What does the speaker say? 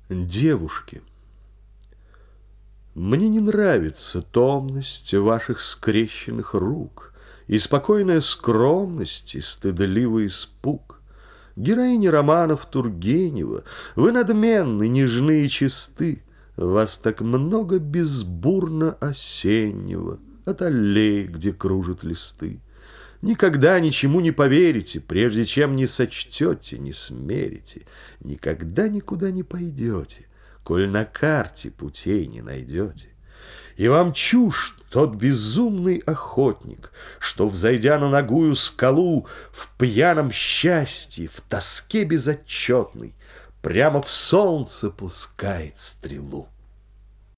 Девушки, мне не нравится томность ваших скрещенных рук и спокойная скромность, и стыдливый испуг. Героини романов Тургенева, вы надменны, нежны и чисты. Вас так много безбурно осеннего от аллей, где кружат листы. Никогда ничему не поверите, прежде чем не сочтете, не смерите. Никогда никуда не пойдете, коль на карте путей не найдете. И вам чужд тот безумный охотник, что, взойдя на нагую скалу, в пьяном счастье, в тоске безотчетной, прямо в солнце пускает стрелу.